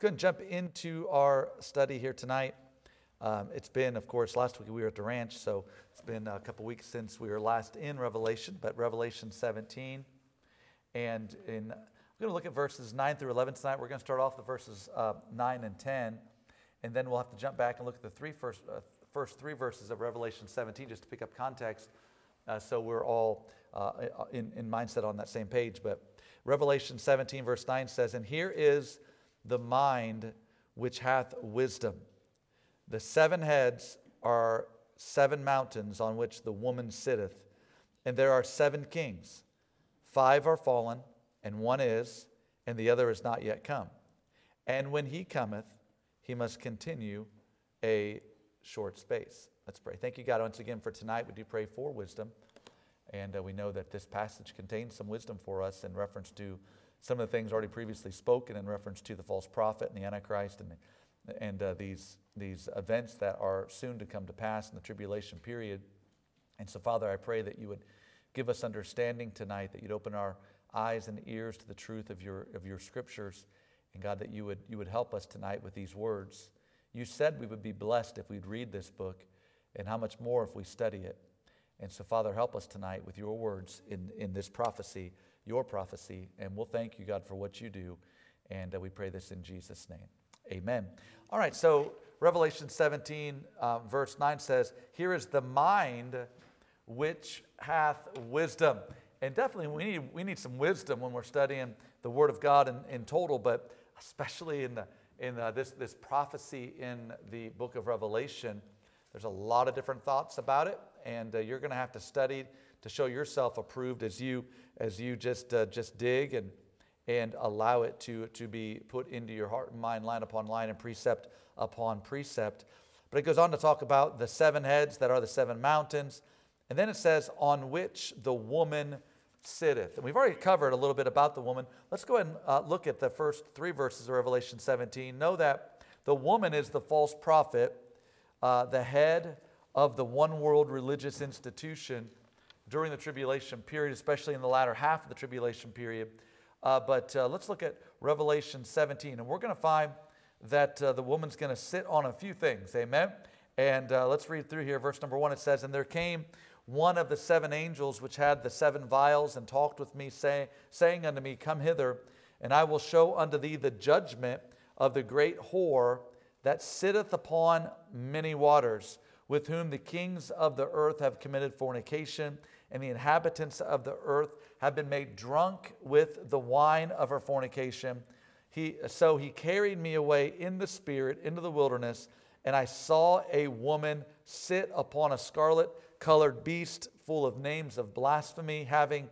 go ahead and jump into our study here tonight. It's been, of course, last week we were at the ranch, so it's been a couple weeks since we were last in Revelation, but Revelation 17. And we're going to look at verses 9 through 11 tonight. We're going to start off with verses 9 and 10, and then we'll have to jump back and look at the first three verses of Revelation 17 just to pick up context, so we're all in mindset on that same page. But Revelation 17 verse 9 says, "And here is the mind which hath wisdom. The 7 heads are 7 mountains on which the woman sitteth, and there are 7 kings. 5 are fallen, and 1 is, and the other is not yet come. And when he cometh, he must continue a short space." Let's pray. Thank you, God, once again for tonight. We do pray for wisdom. And we know that this passage contains some wisdom for us in reference to some of the things already previously spoken in reference to the false prophet and the Antichrist and these events that are soon to come to pass in the tribulation period. And so, Father, I pray that you would give us understanding tonight, that you'd open our eyes and ears to the truth of your scriptures. And God, that you would help us tonight with these words. You said we would be blessed if we'd read this book, and how much more if we study it. And so, Father, help us tonight with your words in this prophecy, your prophecy. And we'll thank you, God, for what you do. And we pray this in Jesus' name. Amen. All right, so Revelation 17 verse 9 says, "Here is the mind which hath wisdom." And definitely we need some wisdom when we're studying the Word of God in total, but especially in this prophecy in the book of Revelation. There's a lot of different thoughts about it, and you're going to have to study to show yourself approved as you just dig and allow it to be put into your heart and mind, line upon line and precept upon precept. But it goes on to talk about the 7 heads that are the 7 mountains, and then it says, "on which the woman sitteth." And we've already covered a little bit about the woman. Let's go ahead and look at the first 3 verses of Revelation 17. Know that the woman is the false prophet, the head of the one world religious institution during the tribulation period, especially in the latter half of the tribulation period. But let's look at Revelation 17, and we're going to find that the woman's going to sit on a few things, amen? And let's read through here. Verse number 1, it says, "And there came one of the 7 angels which had the 7 vials, and talked with me, saying unto me, Come hither, and I will show unto thee the judgment of the great whore that sitteth upon many waters, with whom the kings of the earth have committed fornication, and the inhabitants of the earth have been made drunk with the wine of her fornication. So he carried me away in the spirit into the wilderness, and I saw a woman sit upon a scarlet-colored beast full of names of blasphemy, having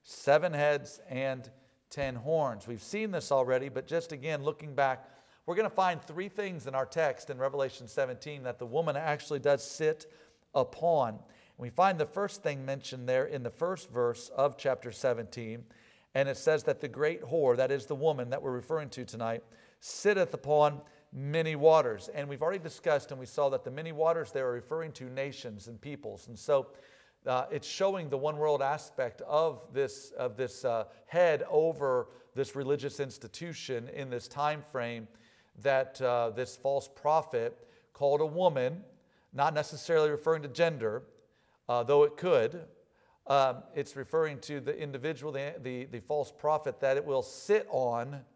7 heads and 10 horns." We've seen this already, but just again, looking back, we're going to find 3 things in our text in Revelation 17 that the woman actually does sit upon. And we find the first thing mentioned there in the first verse of chapter 17, and it says that the great whore, that is the woman that we're referring to tonight, sitteth upon many waters. And we've already discussed, and we saw that the many waters there are referring to nations and peoples. And so it's showing the one world aspect of this head over this religious institution in this time frame, that this false prophet called a woman, not necessarily referring to gender, though it could. It's referring to the individual, the false prophet, that it will sit on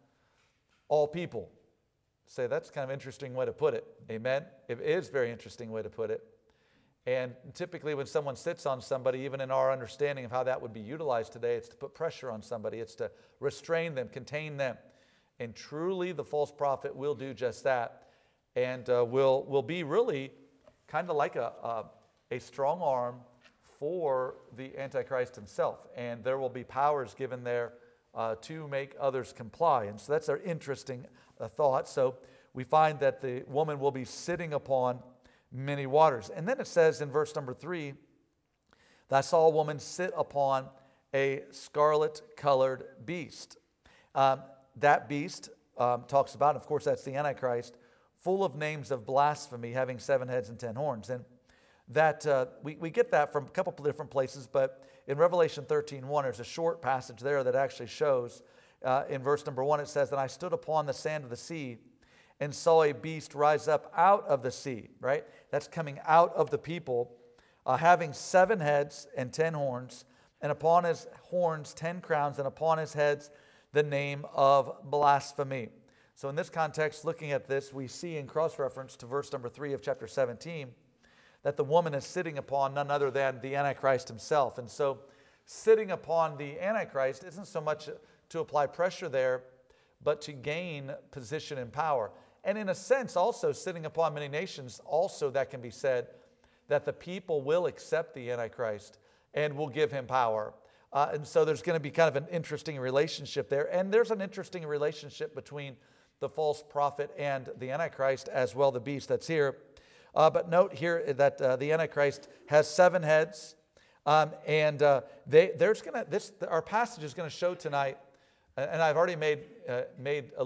all people. Say, that's kind of an interesting way to put it. Amen? It is a very interesting way to put it. And typically when someone sits on somebody, even in our understanding of how that would be utilized today, it's to put pressure on somebody. It's to restrain them, contain them. And truly the false prophet will do just that, and will be really kind of like a strong arm for the Antichrist himself. And there will be powers given there to make others comply. And so that's an interesting thought. So we find that the woman will be sitting upon many waters. And then it says in verse number 3, that I saw a woman sit upon a scarlet-colored beast. That beast talks about, of course, that's the Antichrist, full of names of blasphemy, having 7 heads and 10 horns. And that we get that from a couple of different places, but in Revelation 13:1, there's a short passage there that actually shows, in verse number 1, it says, "And I stood upon the sand of the sea, and saw a beast rise up out of the sea, right? That's coming out of the people, having 7 heads and 10 horns, and upon his horns 10 crowns, and upon his heads the name of blasphemy. So in this context, looking at this, we see in cross-reference to verse number 3 of chapter 17, that the woman is sitting upon none other than the Antichrist himself. And so sitting upon the Antichrist isn't so much to apply pressure there, but to gain position and power. And in a sense, also sitting upon many nations, also that can be said, that the people will accept the Antichrist and will give him power. And so there's going to be kind of an interesting relationship there. And there's an interesting relationship between the false prophet and the Antichrist as well, the beast that's here. But note here that the Antichrist has 7 heads. Our passage is going to show tonight, and I've already made I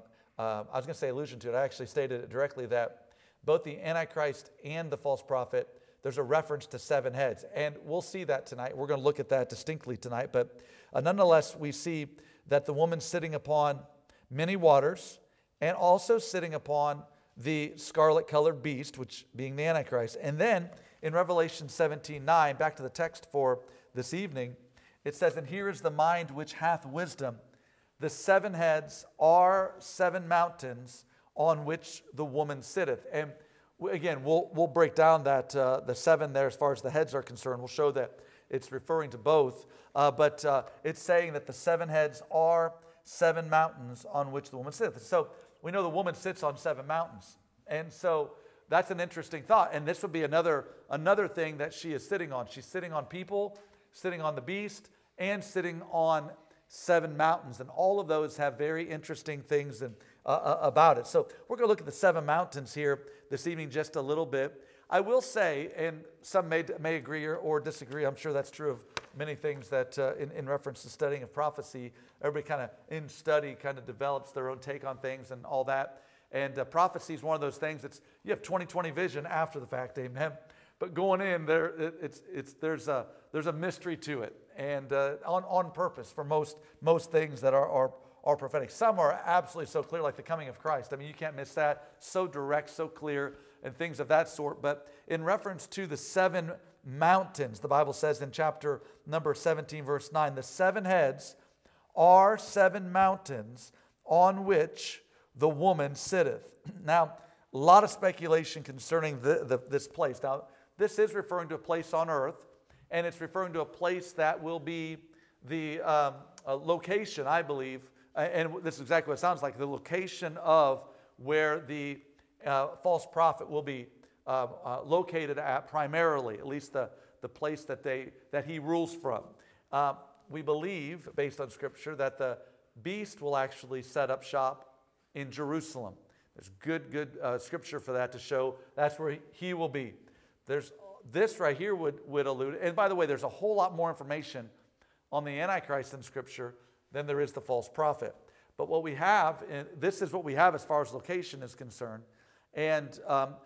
was going to say allusion to it. I actually stated it directly that both the Antichrist and the false prophet, there's a reference to 7 heads. And we'll see that tonight. We're going to look at that distinctly tonight. But nonetheless, we see that the woman sitting upon many waters and also sitting upon the scarlet-colored beast, which being the Antichrist. And then in Revelation 17:9, back to the text for this evening, it says, "And here is the mind which hath wisdom. The 7 heads are 7 mountains on which the woman sitteth." And again, we'll break down that the 7 there as far as the heads are concerned. We'll show that it's referring to both. But it's saying that the 7 heads are 7 mountains on which the woman sitteth. So we know the woman sits on 7 mountains. And so that's an interesting thought. And this would be another thing that she is sitting on. She's sitting on people, sitting on the beast, and sitting on 7 mountains. And all of those have very interesting things about it. So we're going to look at the 7 mountains here this evening just a little bit. I will say, and some may agree or disagree, I'm sure that's true of many things that in reference to studying of prophecy, everybody kind of in study kind of develops their own take on things and all that. And prophecy is one of those things that's, you have 20/20 vision after the fact, amen. But going in there, there's a mystery to it, and on purpose for most things that are prophetic. Some are absolutely so clear, like the coming of Christ. I mean, you can't miss that. So direct, so clear, and things of that sort. But in reference to the 7 mountains, the Bible says in chapter number 17, verse 9, the 7 heads are 7 mountains on which the woman sitteth. Now, a lot of speculation concerning this place. Now, this is referring to a place on earth, and it's referring to a place that will be the location, I believe, and this is exactly what it sounds like, the location of where the false prophet will be located at primarily, at least the place that he rules from. We believe, based on Scripture, that the beast will actually set up shop in Jerusalem. There's good Scripture for that to show that's where he will be. There's this right here would allude, and by the way, there's a whole lot more information on the Antichrist in Scripture than there is the false prophet. But what we have, and this is what we have as far as location is concerned, and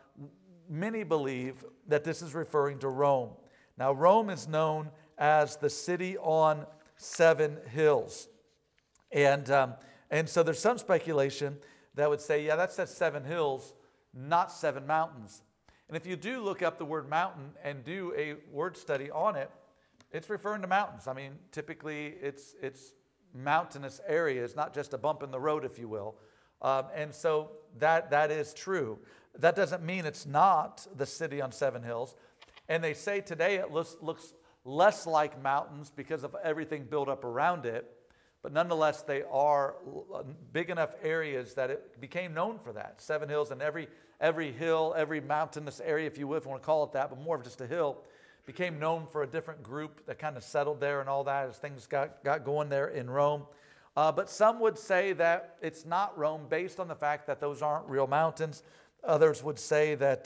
many believe that this is referring to Rome. Now, Rome is known as the city on 7 hills, and so there's some speculation that would say, yeah, that says 7 hills, not 7 mountains. And if you do look up the word mountain and do a word study on it, it's referring to mountains. I mean, typically it's mountainous areas, not just a bump in the road, if you will. And so that is true. That doesn't mean it's not the city on 7 hills. And they say today it looks less like mountains because of everything built up around it. But nonetheless, they are big enough areas that it became known for that. 7 hills, and every hill, every mountainous area, if you would want to call it that, but more of just a hill, became known for a different group that kind of settled there and all that as things got going there in Rome. But some would say that it's not Rome based on the fact that those aren't real mountains. Others would say that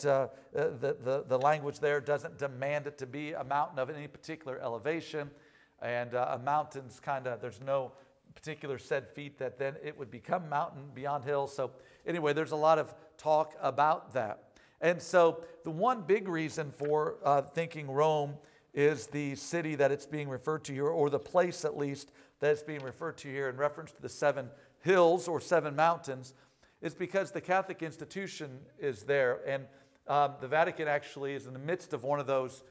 the language there doesn't demand it to be a mountain of any particular elevation. And a mountain's kind of, there's no particular said feet that then it would become mountain beyond hills. So anyway, there's a lot of talk about that. And so the one big reason for thinking Rome is the city that it's being referred to here, or the place at least that it's being referred to here in reference to the 7 hills or 7 mountains, is because the Catholic institution is there, and the Vatican actually is in the midst of one of those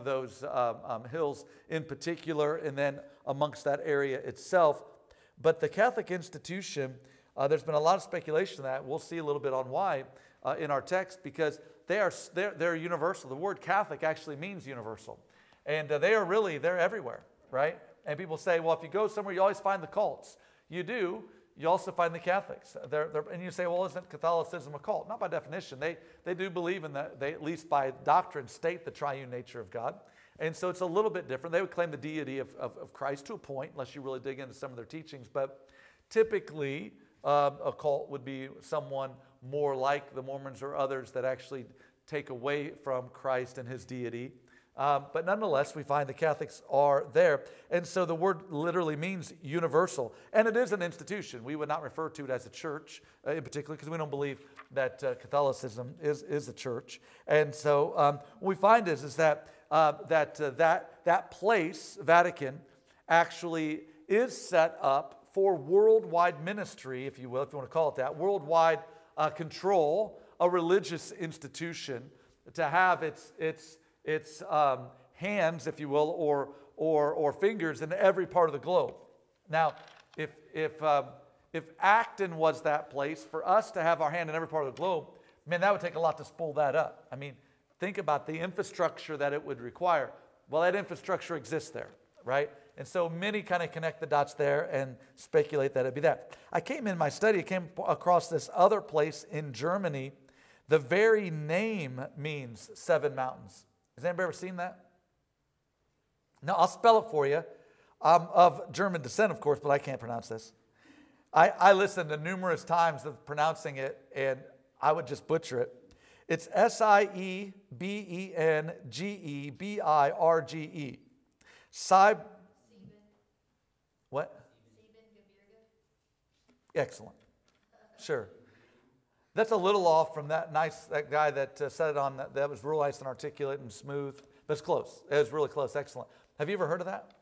hills in particular, and then amongst that area itself. But the Catholic institution, there's been a lot of speculation on that. We'll see a little bit on why in our text, because they're universal. The word Catholic actually means universal, and they're everywhere, right? And people say, well, if you go somewhere, you always find the cults. You do. You also find the Catholics. And you say, well, isn't Catholicism a cult? Not by definition. They do believe in that. They, at least by doctrine, state the triune nature of God. And so it's a little bit different. They would claim the deity of Christ to a point, unless you really dig into some of their teachings. But typically, a cult would be someone more like the Mormons or others that actually take away from Christ and his deity. But nonetheless, we find the Catholics are there. And so the word literally means universal. And it is an institution. We would not refer to it as a church in particular, because we don't believe that Catholicism is a church. And so what we find is that that place, Vatican, actually is set up for worldwide ministry, if you will, if you want to call it that, worldwide control, a religious institution to have its hands, if you will, or fingers in every part of the globe. Now, if Acton was that place, for us to have our hand in every part of the globe, man, that would take a lot to spool that up. I mean, think about the infrastructure that it would require. Well, that infrastructure exists there, right? And so many kind of connect the dots there and speculate that it'd be that. I came in my study, I came across this other place in Germany. The very name means 7 mountains. Has anybody ever seen that? No, I'll spell it for you. I'm of German descent, of course, but I can't pronounce this. I listened to numerous times of pronouncing it, and I would just butcher it. It's Siebengebirge. What? Excellent. Sure. That's a little off from that guy that said it on that was real nice and articulate and smooth. But it's close. It was really close. Excellent. Have you ever heard of that?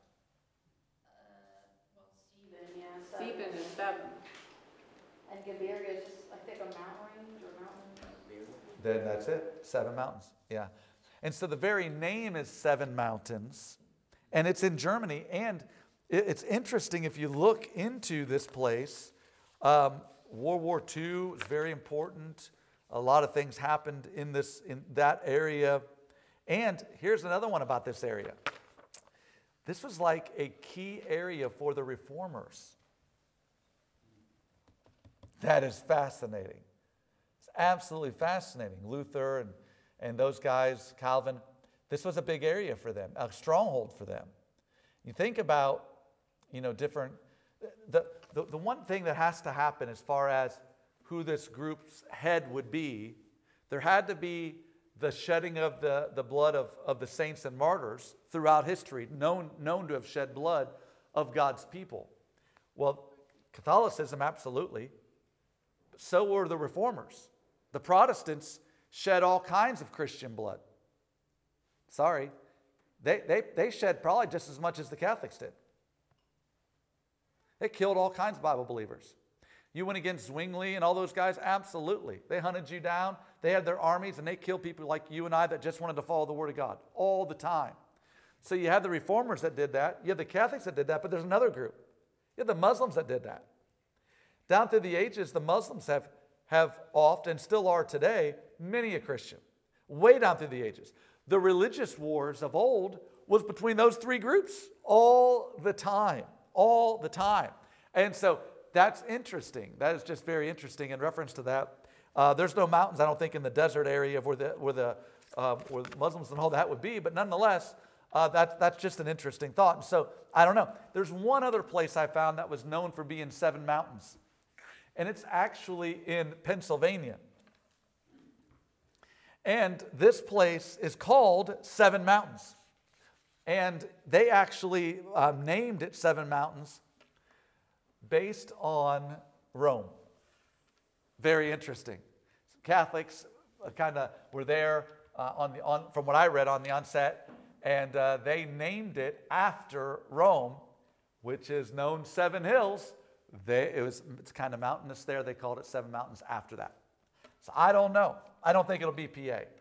Well, Sieben is 7. And Gebirge is just, I think, a mountain range or mountain. Then that's it. 7 mountains. Yeah. And so the very name is 7 mountains. And it's in Germany. And it's interesting if you look into this place. World War II was very important. A lot of things happened in that area. And here's another one about this area. This was like a key area for the reformers. That is fascinating. It's absolutely fascinating. Luther and those guys, Calvin, this was a big area for them, a stronghold for them. You think about, different... The one thing that has to happen as far as who this group's head would be, there had to be the shedding of the blood of the saints and martyrs throughout history, known to have shed blood of God's people. Well, Catholicism, absolutely. So were the reformers. The Protestants shed all kinds of Christian blood. Sorry. They shed probably just as much as the Catholics did. They killed all kinds of Bible believers. You went against Zwingli and all those guys? Absolutely. They hunted you down. They had their armies, and they killed people like you and I that just wanted to follow the Word of God all the time. So you had the reformers that did that. You have the Catholics that did that, but there's another group. You have the Muslims that did that. Down through the ages, the Muslims have often, and still are today, many a Christian. Way down through the ages. The religious wars of old was between those 3 groups all the time. All the time. And so that's interesting. That is just very interesting in reference to that. There's no mountains, I don't think, in the desert area where the Muslims and all that would be, but nonetheless, that's just an interesting thought. And so, I don't know. There's one other place I found that was known for being 7 mountains, and it's actually in Pennsylvania. And this place is called 7 Mountains. And they actually named it 7 Mountains based on Rome. Very interesting. Catholics kind of were there from what I read on the onset, and they named it after Rome, which is known 7 hills It's kind of mountainous there. They called it 7 mountains after that. So I don't know. I don't think it'll be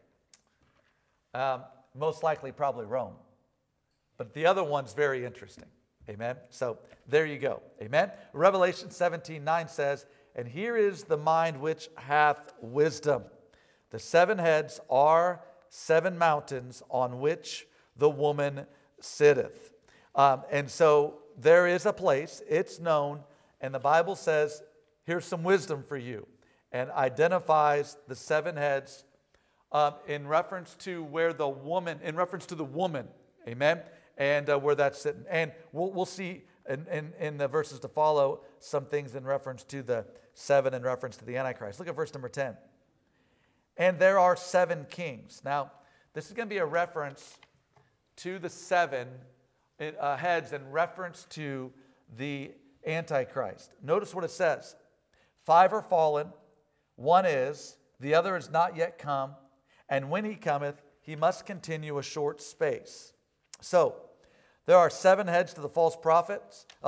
PA. Most likely probably Rome. But the other one's very interesting. Amen. So there you go. Amen. Revelation 17:9 says, and here is the mind which hath wisdom. The 7 heads are 7 mountains on which the woman sitteth. And so there is a place, it's known, and the Bible says, here's some wisdom for you, and identifies the 7 heads in reference to the woman, amen, and where that's sitting. And we'll see in the verses to follow some things in reference to the 7 in reference to the Antichrist. Look at verse number 10. And there are 7 kings. Now, this is going to be a reference to the 7 heads in reference to the Antichrist. Notice what it says. 5 are fallen, 1 is, the other is not yet come, and when he cometh, he must continue a short space. So, there are 7 heads to the false prophet,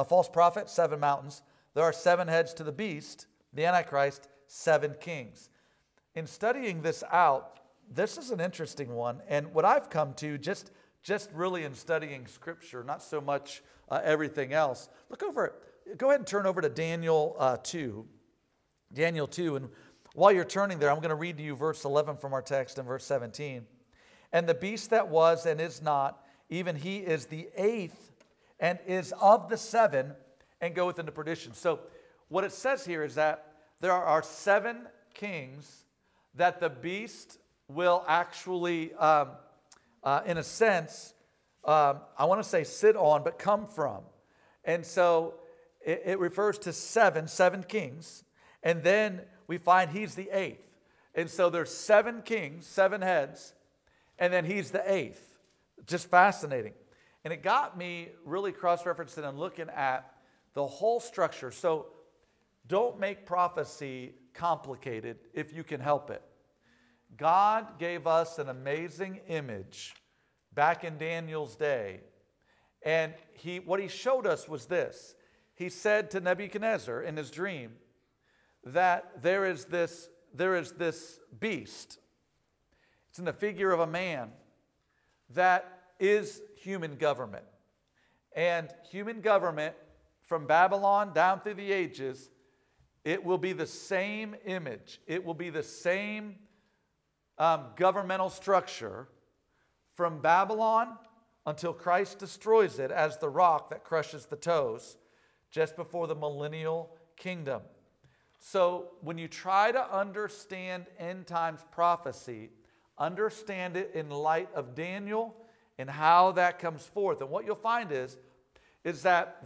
7 mountains. There are 7 heads to the beast, the Antichrist, 7 kings. In studying this out, this is an interesting one, and what I've come to just really in studying Scripture, not so much everything else. Go ahead and turn over to Daniel 2. Daniel 2, and while you're turning there, I'm going to read to you verse 11 from our text and verse 17. And the beast that was and is not, even he is the 8th and is of the 7 and goeth into perdition. So what it says here is that there are 7 kings that the beast will actually, in a sense, I want to say sit on, but come from. And so it refers to 7 kings. And then we find he's the 8th. And so there's 7 kings, 7 heads, and then he's the 8th. Just fascinating. And it got me really cross-referencing and looking at the whole structure. So don't make prophecy complicated if you can help it. God gave us an amazing image back in Daniel's day. And what he showed us was this. He said to Nebuchadnezzar in his dream that there is this beast. It's in the figure of a man that is human government. And human government from Babylon down through the ages, it will be the same image. It will be the same governmental structure from Babylon until Christ destroys it as the rock that crushes the toes just before the millennial kingdom. So when you try to understand end times prophecy, understand it in light of Daniel and how that comes forth. And what you'll find is that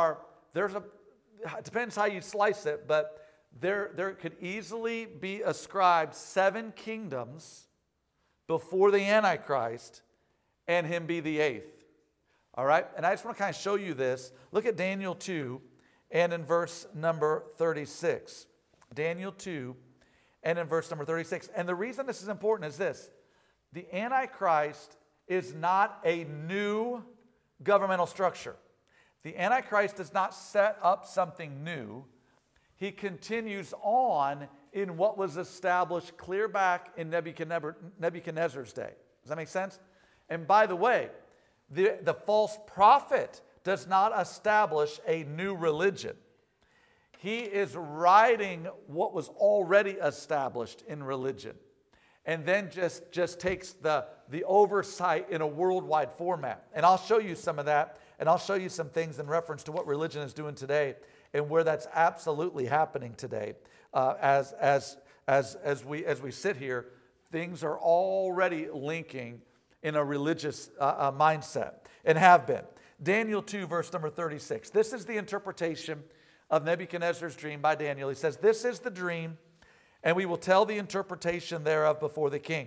it depends how you slice it, but there could easily be ascribed 7 kingdoms before the Antichrist and him be the 8th. All right? And I just want to kind of show you this. Look at Daniel 2 and in verse number 36. Daniel 2 and in verse number 36. And the reason this is important is this. The Antichrist is not a new governmental structure. The Antichrist does not set up something new. He continues on in what was established clear back in Nebuchadnezzar's day. Does that make sense? And by the way, the false prophet does not establish a new religion. He is writing what was already established in religion, and then just takes the oversight in a worldwide format. And I'll show you some of that, and I'll show you some things in reference to what religion is doing today and where that's absolutely happening today. As we sit here, things are already linking in a religious mindset, and have been. Daniel 2, verse number 36. This is the interpretation of Nebuchadnezzar's dream by Daniel. He says, "This is the dream, and we will tell the interpretation thereof before the king.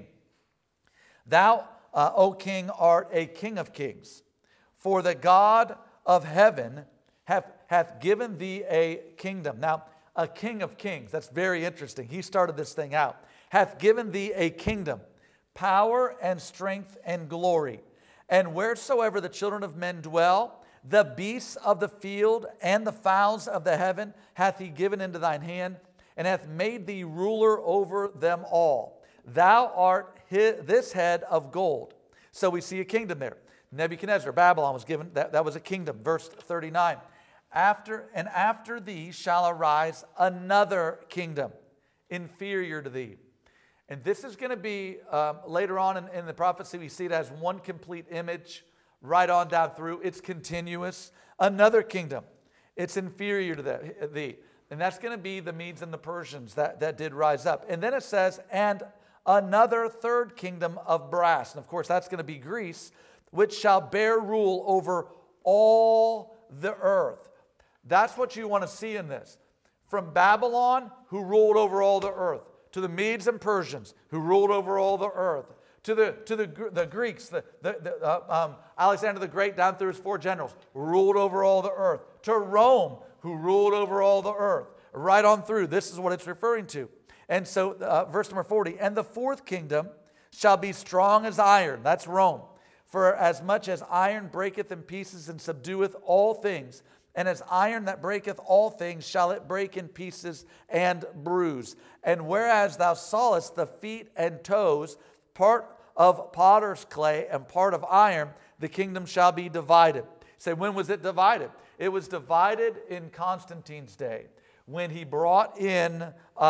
Thou, O king, art a king of kings, for the God of heaven hath given thee a kingdom." Now, a king of kings, that's very interesting. He started this thing out. "Hath given thee a kingdom, power and strength and glory. And wheresoever the children of men dwell, The beasts of the field and the fowls of the heaven hath he given into thine hand, and hath made thee ruler over them all. Thou art this head of gold. So we see a kingdom there. Nebuchadnezzar, Babylon was given, that was a kingdom. Verse 39. After thee shall arise another kingdom, inferior to thee. And this is going to be, later on in the prophecy, we see it as one complete image, right on down through. It's continuous. Another kingdom. It's inferior to thee. And that's going to be the Medes and the Persians that did rise up. And then it says, and another third kingdom of brass. And of course, that's going to be Greece, which shall bear rule over all the earth. That's what you want to see in this. From Babylon, who ruled over all the earth, to the Medes and Persians, who ruled over all the earth, to the Greeks, Alexander the Great down through his 4 generals, ruled over all the earth, to Rome, who ruled over all the earth, right on through. This is what it's referring to. And so, verse number 40, and the fourth kingdom shall be strong as iron. That's Rome. For as much as iron breaketh in pieces and subdueth all things, and as iron that breaketh all things shall it break in pieces and bruise. And whereas thou sawest the feet and toes, part of potter's clay and part of iron, the kingdom shall be divided. Say, when was it divided? It was divided in Constantine's day, when he brought in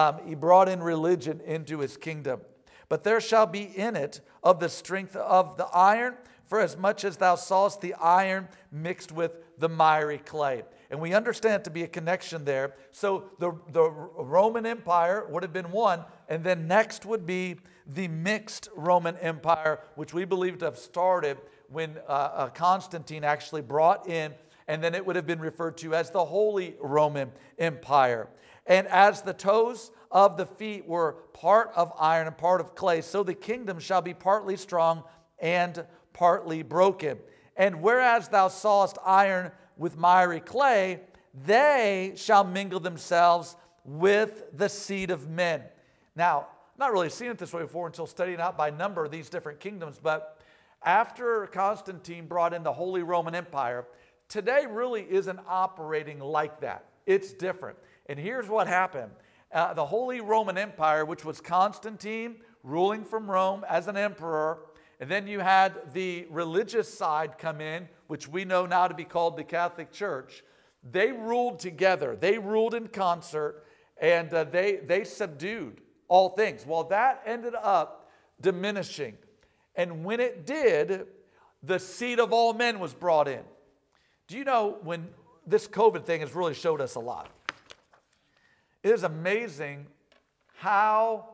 religion into his kingdom. But there shall be in it of the strength of the iron, for as much as thou sawest the iron mixed with the miry clay. And we understand it to be a connection there. So the Roman Empire would have been one, and then next would be the mixed Roman Empire, which we believe to have started when Constantine actually brought in, and then it would have been referred to as the Holy Roman Empire. And as the toes of the feet were part of iron and part of clay, so the kingdom shall be partly strong and partly broken. And whereas thou sawest iron with miry clay, they shall mingle themselves with the seed of men. Now, not really seen it this way before until studying out by number of these different kingdoms, but after Constantine brought in the Holy Roman Empire, today really isn't operating like that. It's different. And here's what happened. The Holy Roman Empire, which was Constantine ruling from Rome as an emperor, and then you had the religious side come in, which we know now to be called the Catholic Church. They ruled together. They ruled in concert, and they subdued all things. Well, that ended up diminishing. And when it did, the seed of all men was brought in. Do you know, when this COVID thing has really showed us a lot? It is amazing how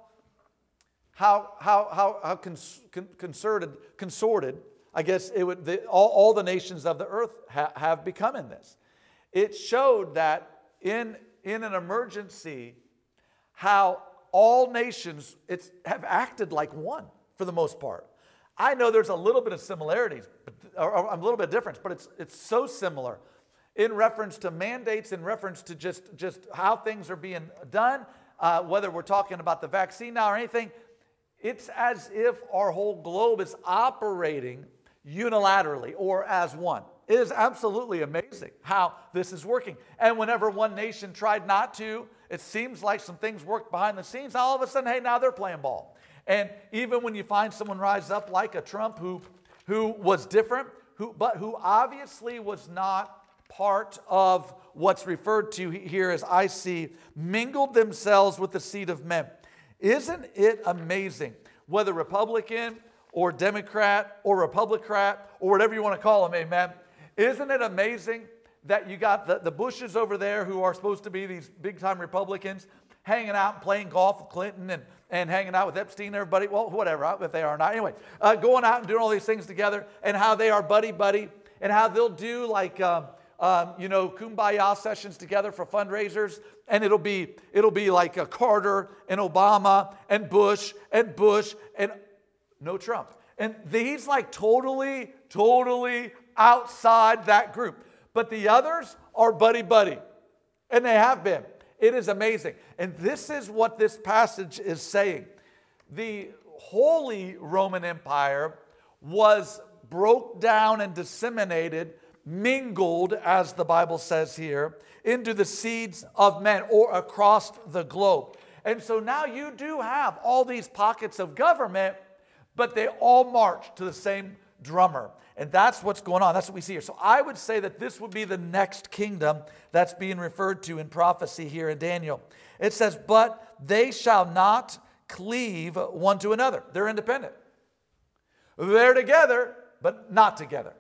consorted, I guess, all the nations of the earth have become in this. It showed that in an emergency, how all nations have acted like one for the most part. I know there's a little bit of similarities, or a little bit of difference, but it's so similar in reference to mandates, in reference to just how things are being done, whether we're talking about the vaccine now or anything. It's as if our whole globe is operating unilaterally or as one. It is absolutely amazing how this is working. And whenever one nation tried not to, it seems like some things worked behind the scenes. All of a sudden, hey, now they're playing ball. And even when you find someone rise up like a Trump who was different, but who obviously was not part of what's referred to here as I see, mingled themselves with the seed of men. Isn't it amazing, whether Republican or Democrat or Republican or whatever you want to call them, amen? Isn't it amazing that you got the Bushes over there, who are supposed to be these big-time Republicans, hanging out and playing golf with Clinton and hanging out with Epstein and everybody, well, whatever, if they are not. Anyway, going out and doing all these things together, and how they are buddy-buddy, and how they'll do like kumbaya sessions together for fundraisers, and it'll be like a Carter and Obama and Bush and no Trump. And he's like totally outside that group. But the others are buddy-buddy, and they have been. It is amazing. And this is what this passage is saying. The Holy Roman Empire was broke down and disseminated mingled, as the Bible says here, into the seeds of men or across the globe. And so now you do have all these pockets of government, but they all march to the same drummer. And that's what's going on. That's what we see here. So I would say that this would be the next kingdom that's being referred to in prophecy here in Daniel. It says, but they shall not cleave one to another. They're independent. They're together, but not together.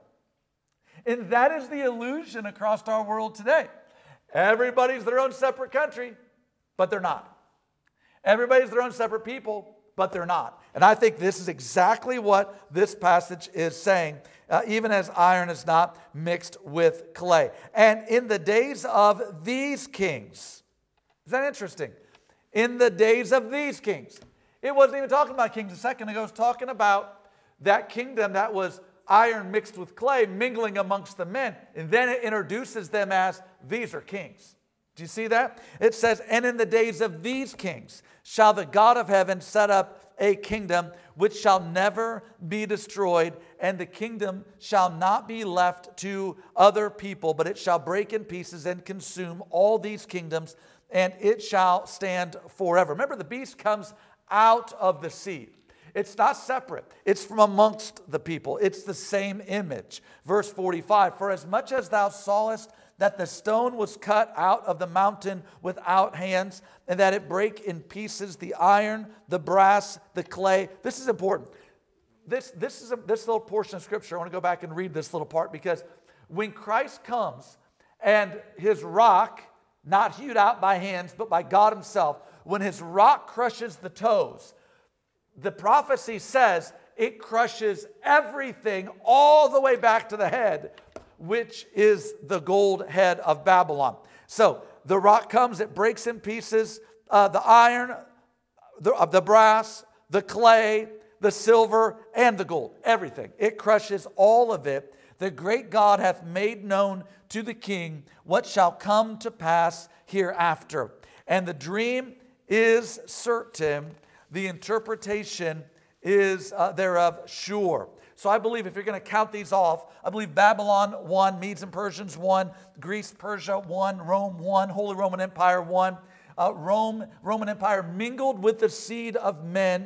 And that is the illusion across our world today. Everybody's their own separate country, but they're not. Everybody's their own separate people, but they're not. And I think this is exactly what this passage is saying, even as iron is not mixed with clay. And in the days of these kings, is that interesting? In the days of these kings. It wasn't even talking about kings a second ago. It was talking about that kingdom that was iron mixed with clay, mingling amongst the men. And then it introduces them as, these are kings. Do you see that? It says, and in the days of these kings shall the God of heaven set up a kingdom which shall never be destroyed, and the kingdom shall not be left to other people, but it shall break in pieces and consume all these kingdoms, and it shall stand forever. Remember, the beast comes out of the sea. It's not separate. It's from amongst the people. It's the same image. Verse 45, for as much as thou sawest that the stone was cut out of the mountain without hands, and that it brake in pieces the iron, the brass, the clay. This is important. This little portion of Scripture, I want to go back and read this little part, because when Christ comes and his rock, not hewed out by hands, but by God himself, when his rock crushes the toes, the prophecy says it crushes everything all the way back to the head, which is the gold head of Babylon. So the rock comes, it breaks in pieces the iron, the brass, the clay, the silver, and the gold. Everything. It crushes all of it. The great God hath made known to the king what shall come to pass hereafter. And the dream is certain, the interpretation is thereof sure. So I believe if you're going to count these off, I believe Babylon 1, Medes and Persians 1, Greece, Persia 1, Rome 1, Holy Roman Empire 1. Roman Empire mingled with the seed of men.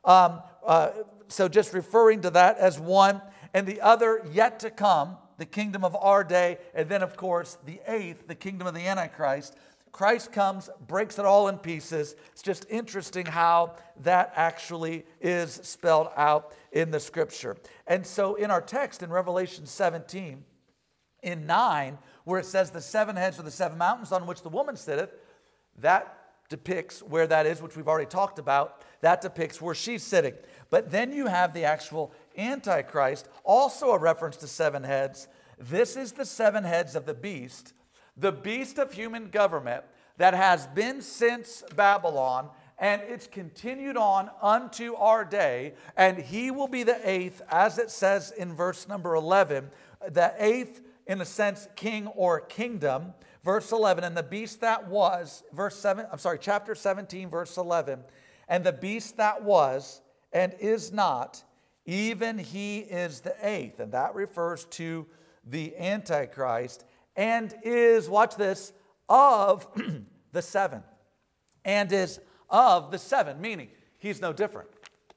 So just referring to that as one. And the other yet to come, the kingdom of our day. And then, of course, the eighth, the kingdom of the Antichrist. Christ comes, breaks it all in pieces. It's just interesting how that actually is spelled out in the Scripture. And so in our text in Revelation 17, in 9, where it says the seven heads of the seven mountains on which the woman sitteth, that depicts where that is, which we've already talked about. That depicts where she's sitting. But then you have the actual Antichrist, also a reference to seven heads. This is the seven heads of the beast of human government that has been since Babylon, and it's continued on unto our day, and he will be the eighth, as it says in verse number 11, the eighth, in a sense, king or kingdom. Verse 11, and the beast that was, chapter 17, verse 11, and the beast that was and is not, even he is the eighth, and that refers to the Antichrist, and is, watch this, of the seven. And is of the seven, meaning he's no different.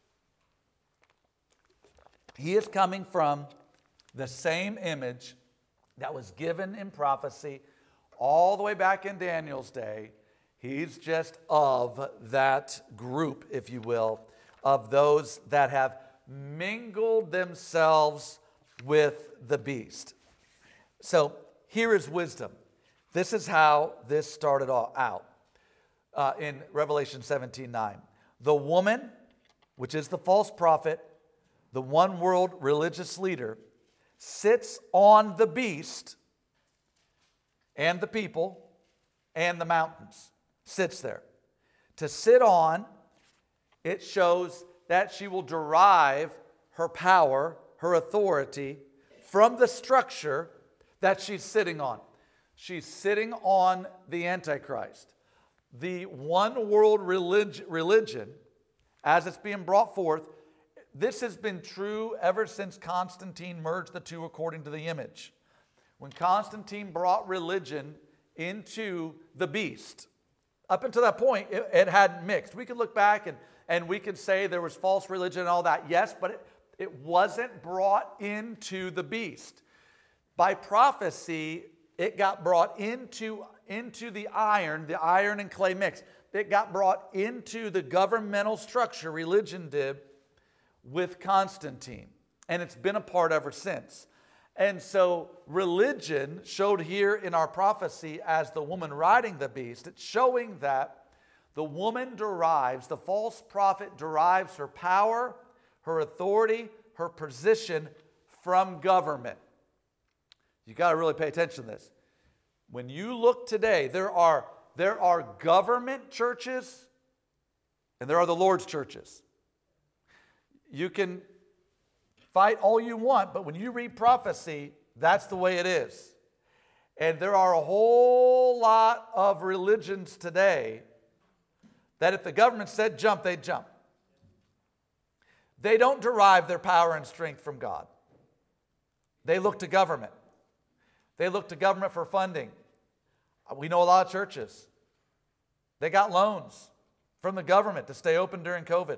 He is coming from the same image that was given in prophecy all the way back in Daniel's day. He's just of that group, if you will, of those that have mingled themselves with the beast. So here is wisdom. This is how this started out in Revelation 17:9. The woman, which is the false prophet, the one world religious leader, sits on the beast and the people and the mountains. Sits there. To sit on, it shows that she will derive her power, her authority from the structure that she's sitting on. She's sitting on the Antichrist. The one world religion, as it's being brought forth, this has been true ever since Constantine merged the two according to the image. when Constantine brought religion into the beast. Up until that point, it had mixed. We could look back and we could say there was false religion and all that. Yes, but it wasn't brought into the beast. By prophecy, it got brought into the iron and clay mix. It got brought into the governmental structure, religion did, with Constantine. And it's been a part ever since. And so religion showed here in our prophecy as the woman riding the beast. It's showing that the woman the false prophet derives her power, her authority, her position from government. You got to really pay attention to this. When you look today, there are government churches and there are the Lord's churches. You can fight all you want, but when you read prophecy, that's the way it is. And there are a whole lot of religions today that if the government said jump, they'd jump. They don't derive their power and strength from God. They look to government. They look to government for funding. We know a lot of churches. They got loans from the government to stay open during COVID.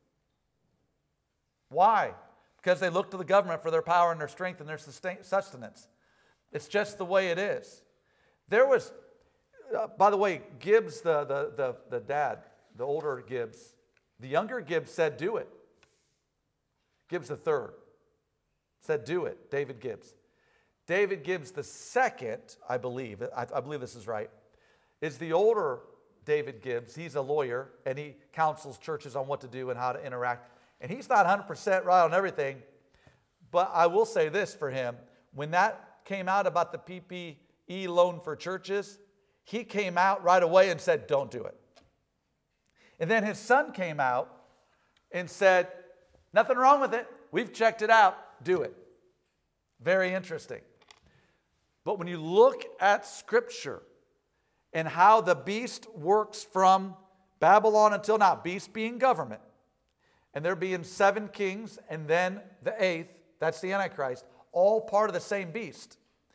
Why? Because they look to the government for their power and their strength and their sustenance. It's just the way it is. There was, by the way, Gibbs, the dad, the older Gibbs, the younger Gibbs said, do it. Gibbs the third said, do it, David Gibbs. David Gibbs the second, I believe this is right, is the older David Gibbs. He's a lawyer, and he counsels churches on what to do and how to interact. And he's not 100% right on everything, but I will say this for him. When that came out about the PPE loan for churches, he came out right away and said, don't do it. And then his son came out and said, nothing wrong with it. We've checked it out. Do it. Very interesting. But when you look at Scripture and how the beast works from Babylon until now, beast being government, and there being 7 kings, and then the 8th, that's the Antichrist, all part of the same beast.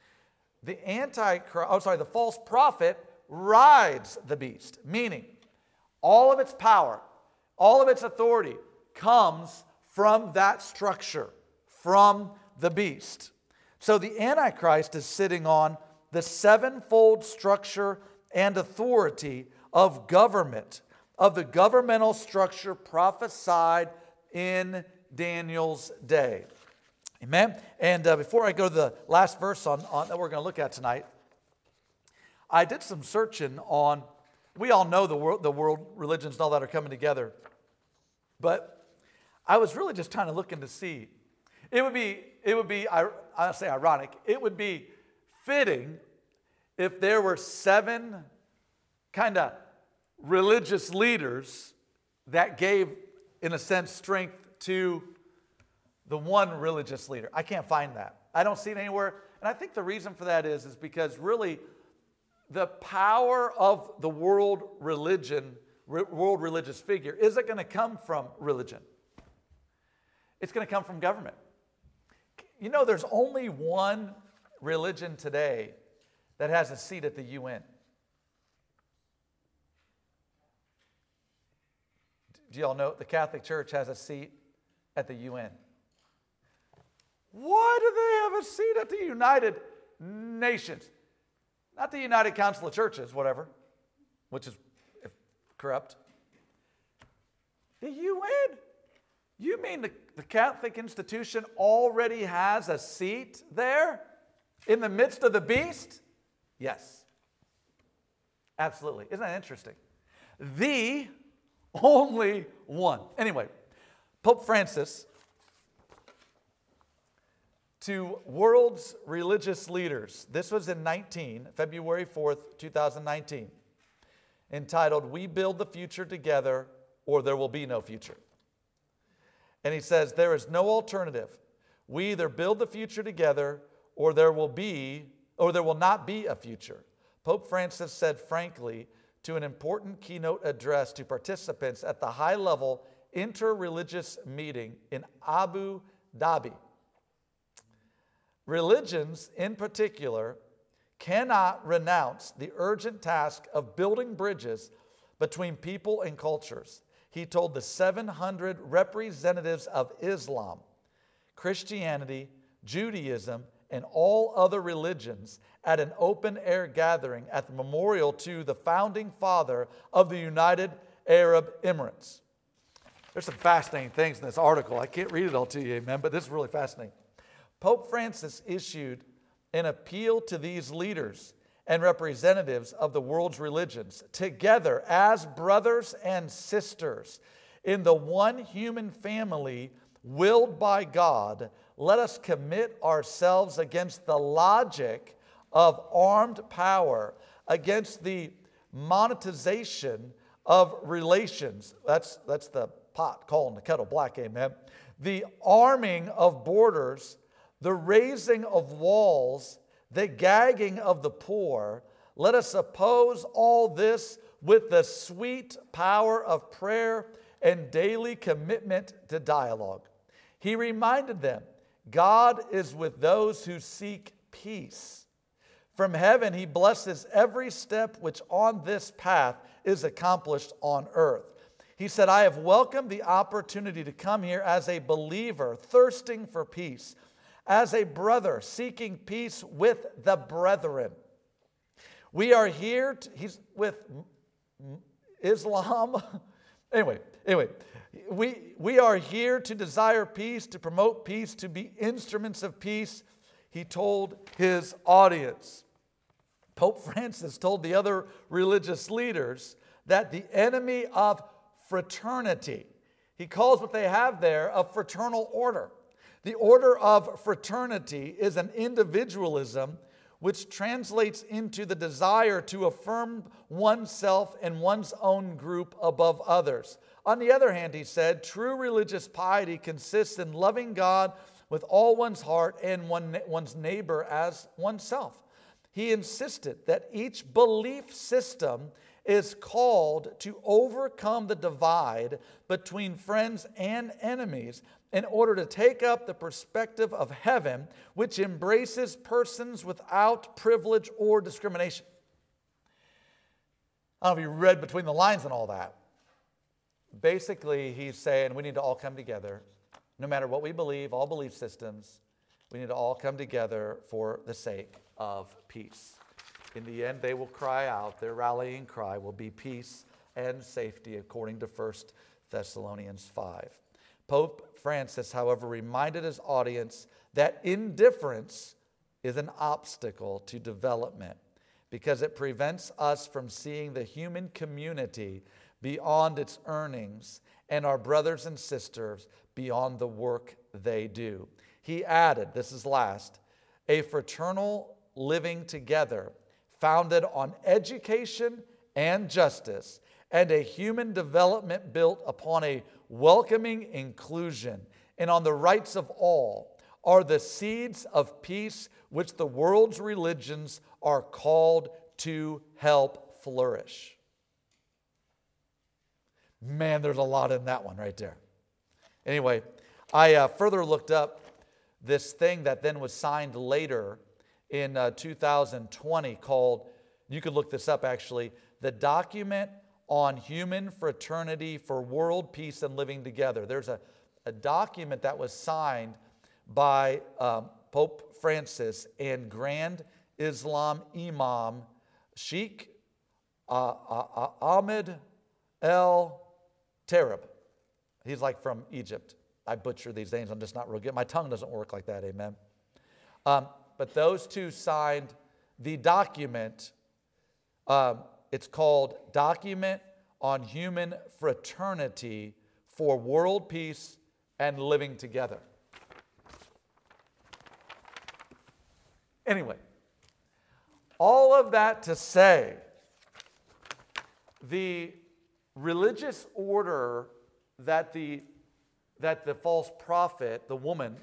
The false prophet rides the beast, meaning all of its power, all of its authority comes from that structure, from the beast. So the Antichrist is sitting on the 7-fold structure and authority of government, of the governmental structure prophesied in Daniel's day. Amen? And before I go to the last verse on that we're going to look at tonight, I did some searching on, we all know the world religions and all that are coming together, but I was really just trying to look to see. It would be, I'll say ironic, it would be fitting if there were 7 kind of religious leaders that gave, in a sense, strength to the one religious leader. I can't find that. I don't see it anywhere. And I think the reason for that is because really the power of the world religious figure isn't going to come from religion. It's going to come from government. You know, there's only one religion today that has a seat at the UN. Do you all know the Catholic Church has a seat at the UN? Why do they have a seat at the United Nations? Not the United Council of Churches, whatever, which is corrupt. The UN? You mean the Catholic institution already has a seat there in the midst of the beast? Yes. Absolutely. Isn't that interesting? The only one. Anyway, Pope Francis, to world's religious leaders, this was in February 4th, 2019, entitled, "We Build the Future Together or There Will Be No Future." And he says, there is no alternative. We either build the future together or there will not be a future. Pope Francis said frankly to an important keynote address to participants at the high-level inter-religious meeting in Abu Dhabi. Religions, in particular, cannot renounce the urgent task of building bridges between people and cultures. He told the 700 representatives of Islam, Christianity, Judaism, and all other religions at an open-air gathering at the memorial to the founding father of the United Arab Emirates. There's some fascinating things in this article. I can't read it all to you, amen, but this is really fascinating. Pope Francis issued an appeal to these leaders and representatives of the world's religions, together as brothers and sisters in the one human family willed by God. Let us commit ourselves against the logic of armed power, against the monetization of relations. That's the pot calling the kettle black, amen. The arming of borders, the raising of walls, the gagging of the poor. Let us oppose all this with the sweet power of prayer and daily commitment to dialogue. He reminded them, God is with those who seek peace. From heaven, he blesses every step which on this path is accomplished on earth. He said, I have welcomed the opportunity to come here as a believer thirsting for peace, as a brother seeking peace with the brethren. We are here, he's with Islam. Anyway, we are here to desire peace, to promote peace, to be instruments of peace, he told his audience. Pope Francis told the other religious leaders that the enemy of fraternity, he calls what they have there a fraternal order. The order of fraternity is an individualism which translates into the desire to affirm oneself and one's own group above others. On the other hand, he said, true religious piety consists in loving God with all one's heart and one's neighbor as oneself. He insisted that each belief system is called to overcome the divide between friends and enemies in order to take up the perspective of heaven, which embraces persons without privilege or discrimination. I don't know if you read between the lines and all that. Basically, he's saying we need to all come together, no matter what we believe, all belief systems, we need to all come together for the sake of peace. In the end, they will cry out, their rallying cry will be peace and safety, according to 1 Thessalonians 5. Pope Francis, however, reminded his audience that indifference is an obstacle to development because it prevents us from seeing the human community beyond its earnings and our brothers and sisters beyond the work they do. He added, this is last, a fraternal living together founded on education and justice, and a human development built upon a welcoming inclusion and on the rights of all, are the seeds of peace which the world's religions are called to help flourish. Man, there's a lot in that one right there. Anyway, I further looked up this thing that then was signed later in 2020 called, you could look this up actually, the Document on Human Fraternity for World Peace and Living Together. There's a document that was signed by Pope Francis and Grand Islam Imam Sheikh Ahmed El-Tarab. He's like from Egypt. I butcher these names. I'm just not real good. My tongue doesn't work like that, amen. But those two signed the document. It's called Document on Human Fraternity for World Peace and Living Together. Anyway, all of that to say, the religious order that the false prophet, the woman,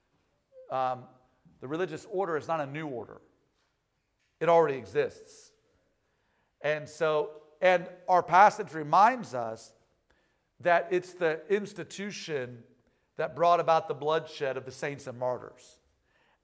the religious order is not a new order. It already exists. And our passage reminds us that it's the institution that brought about the bloodshed of the saints and martyrs.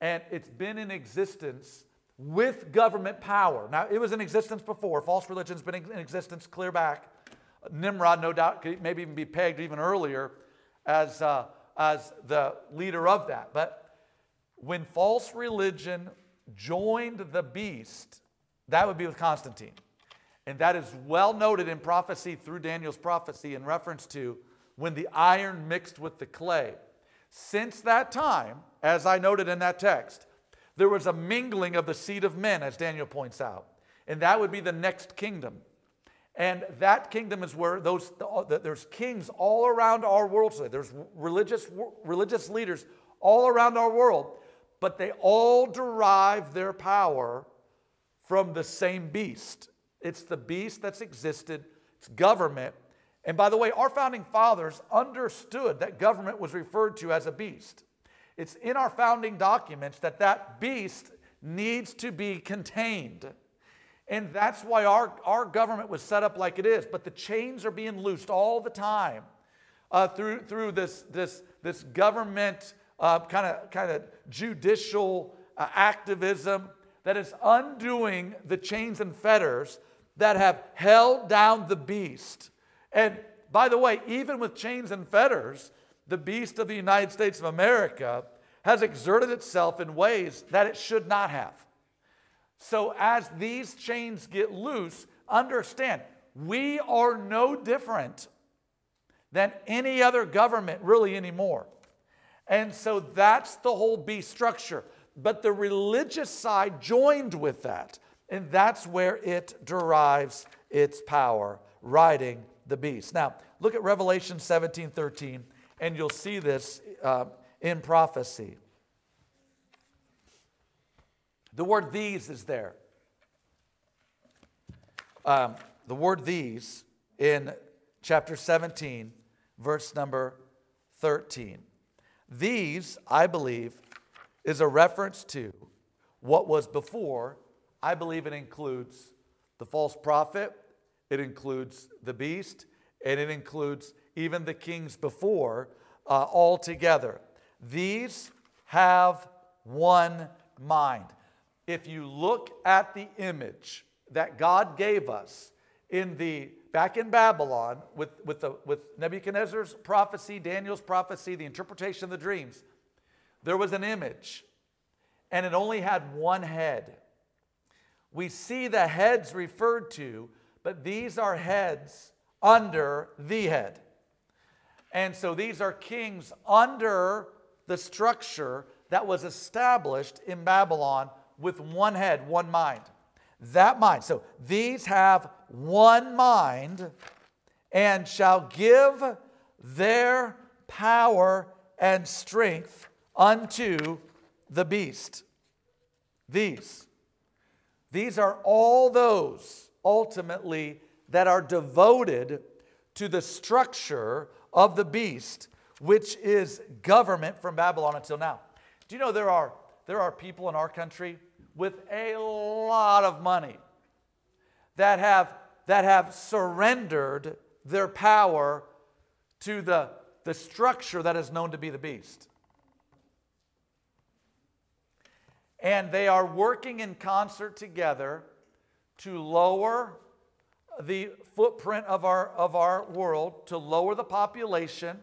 and it's been in existence with government power. Now, it was in existence before. False religion's been in existence clear back. Nimrod, no doubt, could maybe even be pegged even earlier as the leader of that. But when false religion joined the beast, that would be with Constantine. And that is well noted in prophecy through Daniel's prophecy in reference to when the iron mixed with the clay. Since that time, as I noted in that text, there was a mingling of the seed of men, as Daniel points out. And that would be the next kingdom. And that kingdom is where there's kings all around our world today. There's religious leaders all around our world. But they all derive their power from the same beast. It's the beast that's existed. It's government. And by the way, our founding fathers understood that government was referred to as a beast. It's in our founding documents that that beast needs to be contained. And that's why our government was set up like it is. But the chains are being loosed all the time through this government kind of judicial activism that is undoing the chains and fetters that have held down the beast. And by the way, even with chains and fetters, the beast of the United States of America has exerted itself in ways that it should not have. So as these chains get loose, understand, we are no different than any other government really anymore. And so that's the whole beast structure. But the religious side joined with that. And that's where it derives its power, riding the beast. Now, look at Revelation 17:13, and you'll see this in prophecy. The word these is there. The word these in chapter 17, verse number 13. These, I believe, is a reference to what was before. I believe it includes the false prophet, it includes the beast, and it includes even the kings before all together. These have one mind. If you look at the image that God gave us back in Babylon with Nebuchadnezzar's prophecy, Daniel's prophecy, the interpretation of the dreams, there was an image, and it only had one head. We see the heads referred to, but these are heads under the head. And so these are kings under the structure that was established in Babylon with one head, one mind. That mind. So these have one mind and shall give their power and strength unto the beast. These are all those ultimately that are devoted to the structure of the beast, which is government from Babylon until now. Do you know there are people in our country with a lot of money that have surrendered their power to the structure that is known to be the beast. And they are working in concert together to lower the footprint of our world, to lower the population,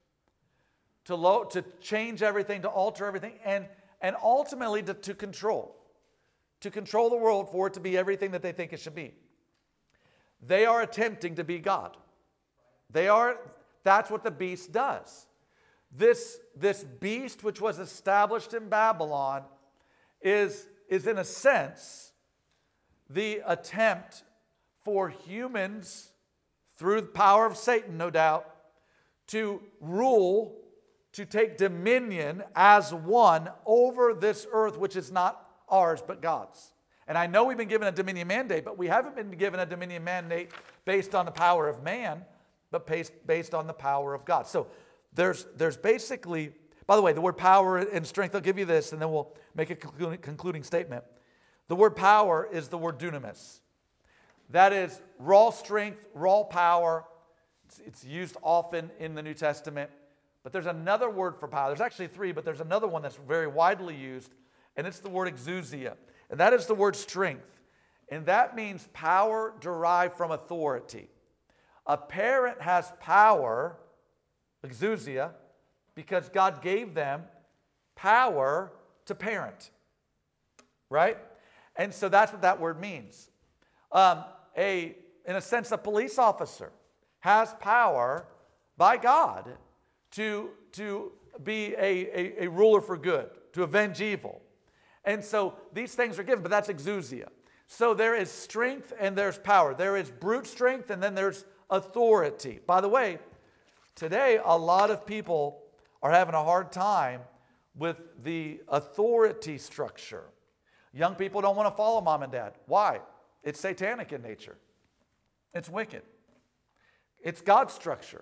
to change everything, to alter everything, and ultimately to control the world for it to be everything that they think it should be. They are attempting to be God. That's what the beast does. This beast, which was established in Babylon, is in a sense the attempt for humans, through the power of Satan, no doubt, to rule, to take dominion as one over this earth, which is not ours but God's. And I know we've been given a dominion mandate, but we haven't been given a dominion mandate based on the power of man, but based on the power of God. So there's basically, by the way, the word power and strength, I'll give you this, and then we'll make a concluding statement. The word power is the word dunamis. That is raw strength, raw power. It's used often in the New Testament. But there's another word for power. There's actually three, but there's another one that's very widely used. and it's the word exousia. And that is the word strength. And that means power derived from authority. A parent has power, exousia, because God gave them power to parent. Right? And so that's what that word means. In a sense, a police officer has power by God to be a ruler for good, to avenge evil. And so these things are given, but that's exousia. So there is strength and there's power. There is brute strength and then there's authority. By the way, today a lot of people are having a hard time with the authority structure. Young people don't want to follow mom and dad. Why? It's satanic in nature. It's wicked. It's God's structure.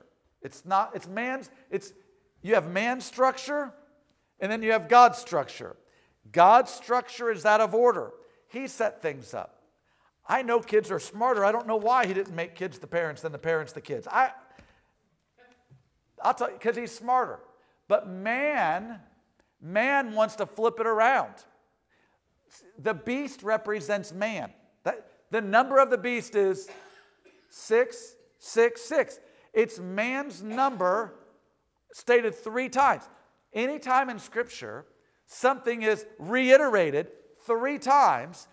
You have man's structure and then you have God's structure. God's structure is that of order. He set things up. I know kids are smarter. I don't know why he didn't make kids the parents than the parents the kids. I'll tell you, because he's smarter. But man wants to flip it around. The beast represents man. The number of the beast is 666. It's man's number stated 3 times. Anytime in Scripture something is reiterated 3 times,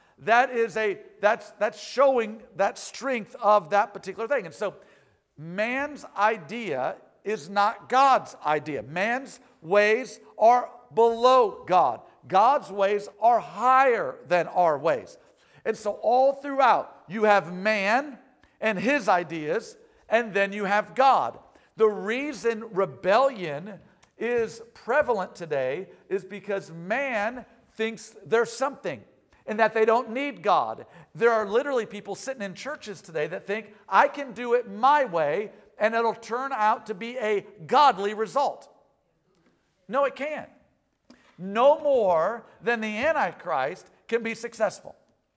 that's showing that strength of that particular thing. And so man's idea is not God's idea. Man's ways are below God. God's ways are higher than our ways. And so all throughout, you have man and his ideas, and then you have God. The reason rebellion is prevalent today is because man thinks there's something and that they don't need God. There are literally people sitting in churches today that think, I can do it my way and it'll turn out to be a godly result. No, it can't. No more than the Antichrist can be successful.